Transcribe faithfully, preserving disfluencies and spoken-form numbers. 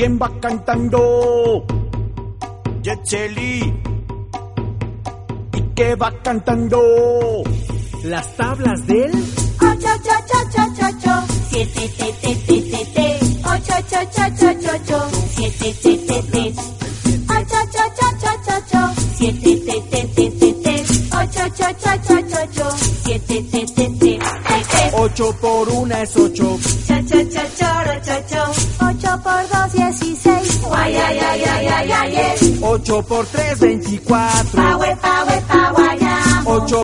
¿Quién va cantando? Yetzeli. ¿Y qué va cantando? Las tablas del ocho, ocho, ocho, ocho, ocho, siete, te, te, te, te, te, ocho, ocho, ocho, ocho, ocho, siete, te, te, te, ocho, ocho, ocho, ocho, ocho, siete, te, te, te, te, te, ocho, ocho, ocho, ocho, ocho, siete, te, te, te, te, te. Ocho por una es ocho. Cha, cha, cha, choro, cho, cho. Ocho por dos, dieciséis. Guay, ay, ay, ay, ay, ay, ay. Ocho por tres, veinticuatro. Pa, we, pa, we, pa, guayamo. Ocho